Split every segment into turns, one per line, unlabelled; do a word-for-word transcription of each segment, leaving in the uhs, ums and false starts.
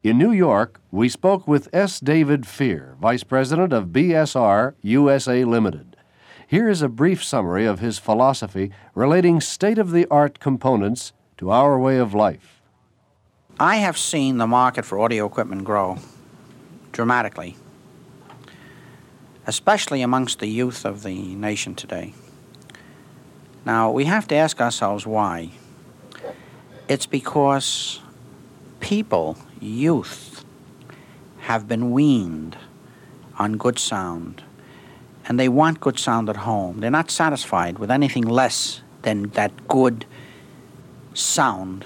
In New York, we spoke with S. David Fear, Vice President of B S R U S A Limited. Here is a brief summary of his philosophy relating state-of-the-art components to our way of life.
I have seen the market for audio equipment grow dramatically, especially amongst the youth of the nation today. Now, we have to ask ourselves why. It's because people, youth, have been weaned on good sound, and they want good sound at home. They're not satisfied with anything less than that good sound.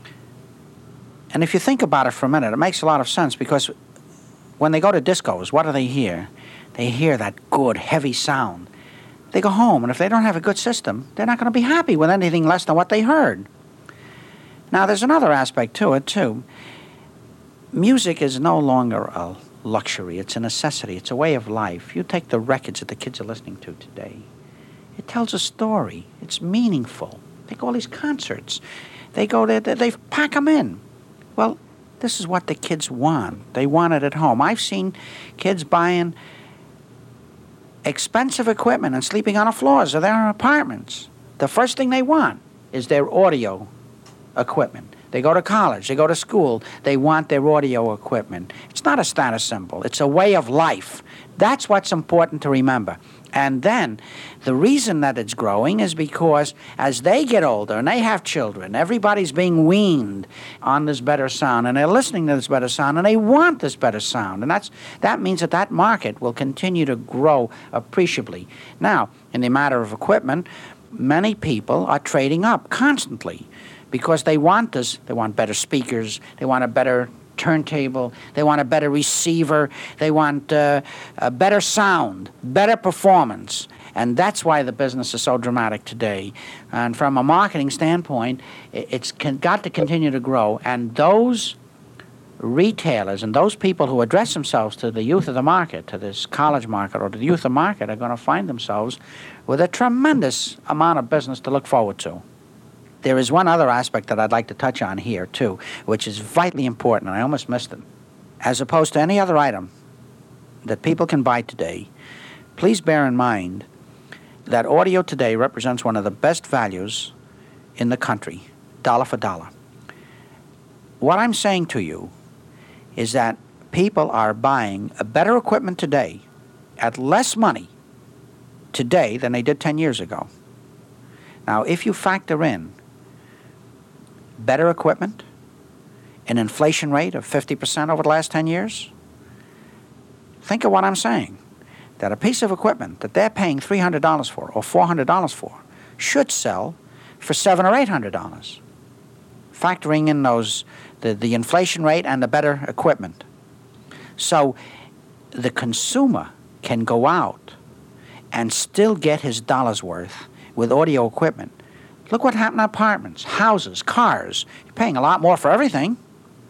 And if you think about it for a minute, it makes a lot of sense, because when they go to discos, what do they hear? They hear that good, heavy sound. They go home, and if they don't have a good system, they're not going to be happy with anything less than what they heard. Now, there's another aspect to it, too. Music is no longer a luxury. It's a necessity. It's a way of life. You take the records that the kids are listening to today. It tells a story. It's meaningful. They go all these concerts. They go there, they pack them in. Well, this is what the kids want. They want it at home. I've seen kids buying expensive equipment and sleeping on the floors of their apartments. The first thing they want is their audio equipment. They go to college, they go to school, they want their audio equipment. It's not a status symbol, it's a way of life. That's what's important to remember. And then, the reason that it's growing is because as they get older and they have children, everybody's being weaned on this better sound, and they're listening to this better sound, and they want this better sound. And that's that means that that market will continue to grow appreciably. Now, in the matter of equipment, many people are trading up constantly, because they want this. They want better speakers. They want a better turntable. They want a better receiver. They want uh, a better sound, better performance. And that's why the business is so dramatic today. And from a marketing standpoint, it's got to continue to grow. And those retailers and those people who address themselves to the youth of the market, to this college market or to the youth of the market, are going to find themselves with a tremendous amount of business to look forward to. There is one other aspect that I'd like to touch on here, too, which is vitally important, and I almost missed it. As opposed to any other item that people can buy today, please bear in mind that audio today represents one of the best values in the country, dollar for dollar. What I'm saying to you is that people are buying a better equipment today at less money today than they did ten years ago. Now, if you factor in better equipment, an inflation rate of fifty percent over the last ten years, think of what I'm saying. That a piece of equipment that they're paying three hundred dollars for or four hundred dollars for should sell for seven hundred dollars or eight hundred dollars, factoring in those the, the inflation rate and the better equipment. So the consumer can go out and still get his dollar's worth with audio equipment. Look what happened to apartments, houses, cars. You're paying a lot more for everything,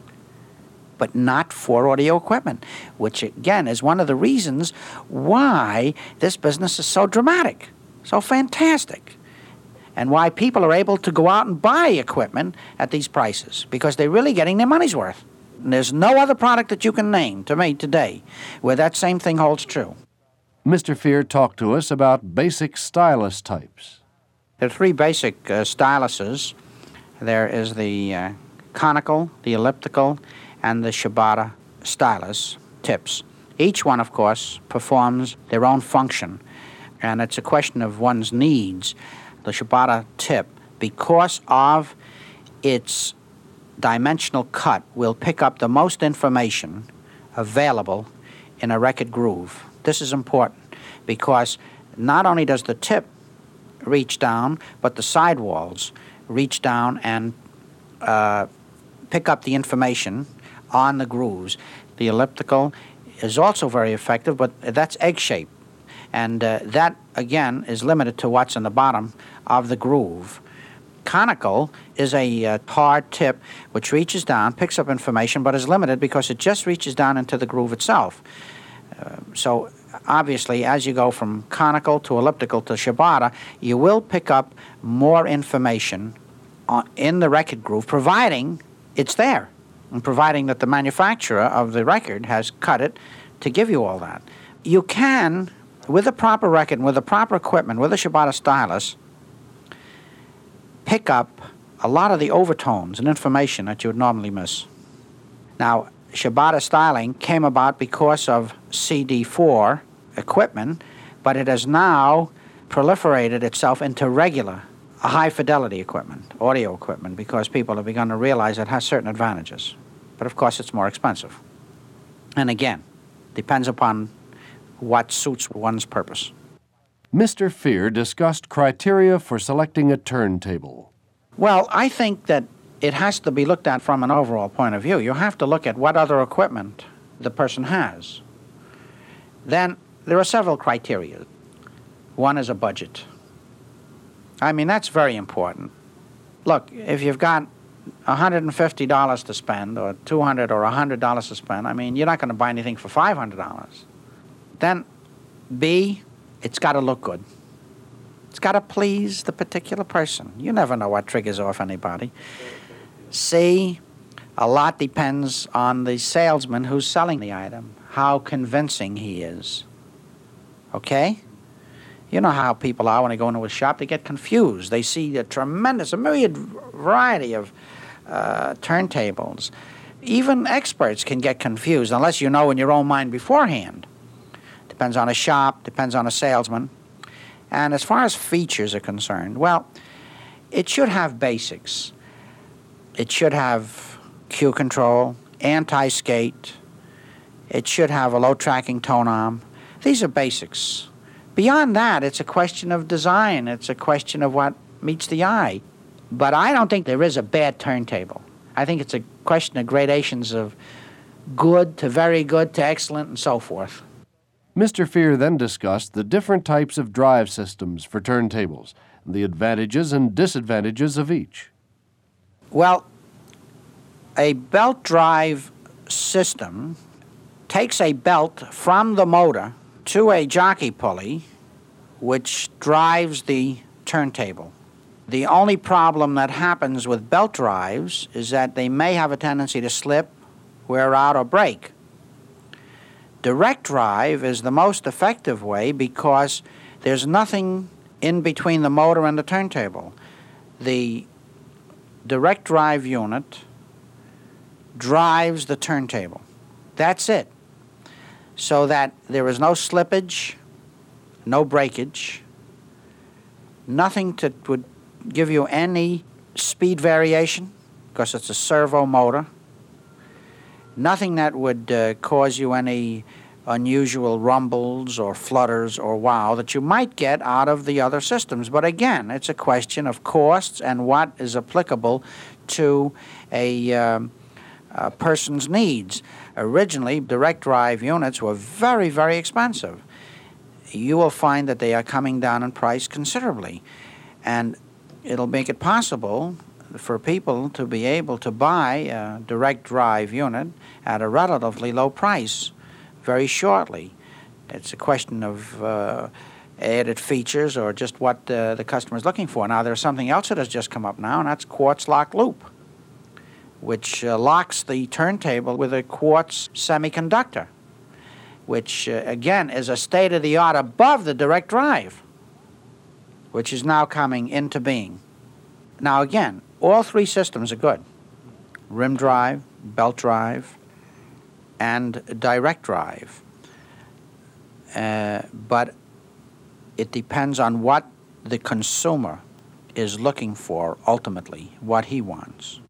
but not for audio equipment, which, again, is one of the reasons why this business is so dramatic, so fantastic, and why people are able to go out and buy equipment at these prices, because they're really getting their money's worth. And there's no other product that you can name to me today where that same thing holds true.
Mister Fear talked to us about basic stylus types.
There are three basic uh, styluses. There is the uh, conical, the elliptical, and the Shibata stylus tips. Each one, of course, performs their own function, and it's a question of one's needs. The Shibata tip, because of its dimensional cut, will pick up the most information available in a record groove. This is important because not only does the tip reach down, but the sidewalls reach down and uh, pick up the information on the grooves. The elliptical is also very effective, but that's egg-shaped. And uh, that, again, is limited to what's in the bottom of the groove. Conical is a uh, hard tip which reaches down, picks up information, but is limited because it just reaches down into the groove itself. Uh, so obviously, as you go from conical to elliptical to Shibata, you will pick up more information on, in the record groove, providing it's there. and providing that the manufacturer of the record has cut it to give you all that. You can, with a proper record and with the proper equipment, with a Shibata stylus, pick up a lot of the overtones and information that you would normally miss. Now, Shibata styling came about because of C D four equipment, but it has now proliferated itself into regular high-fidelity equipment, audio equipment, because people have begun to realize it has certain advantages. But of course, it's more expensive. And again, depends upon what suits one's purpose.
Mister Fear discussed criteria for selecting a turntable.
Well, I think that it has to be looked at from an overall point of view. You have to look at what other equipment the person has. Then there are several criteria. One is a budget. I mean, that's very important. Look, if you've got one hundred fifty dollars to spend, or two hundred dollars or one hundred dollars to spend, I mean, you're not going to buy anything for five hundred dollars. Then, B, it's got to look good. It's got to please the particular person. You never know what triggers off anybody. C, a lot depends on the salesman who's selling the item, how convincing he is. Okay? You know how people are when they go into a shop. They get confused. They see a tremendous, a myriad variety of uh, turntables. Even experts can get confused unless you know in your own mind beforehand. Depends on a shop, depends on a salesman. And as far as features are concerned, well, it should have basics. It should have cue control, anti-skate. It should have a low tracking tone arm. These are basics. Beyond that, it's a question of design. It's a question of what meets the eye. But I don't think there is a bad turntable. I think it's a question of gradations of good to very good to excellent and so forth.
Mister Fear then discussed the different types of drive systems for turntables, and the advantages and disadvantages of each.
Well, a belt drive system takes a belt from the motor to a jockey pulley, which drives the turntable. The only problem that happens with belt drives is that they may have a tendency to slip, wear out, or break. Direct drive is the most effective way because there's nothing in between the motor and the turntable. The direct drive unit drives the turntable. That's it. So that there is no slippage, no breakage, nothing to would give you any speed variation because it's a servo motor, nothing that would uh, cause you any unusual rumbles or flutters or wow that you might get out of the other systems. But again, it's a question of costs and what is applicable to a, um, a person's needs. Originally, direct drive units were very, very expensive. You will find that they are coming down in price considerably. And it'll make it possible for people to be able to buy a direct drive unit at a relatively low price very shortly. It's a question of uh, added features or just what uh, the customer is looking for. Now, there's something else that has just come up now, and that's quartz lock loop, which uh, locks the turntable with a quartz semiconductor, which, uh, again, is a state-of-the-art above the direct drive, which is now coming into being. Now, again, all three systems are good. Rim drive, belt drive, and direct drive. Uh, but it depends on what the consumer is looking for ultimately, what he wants.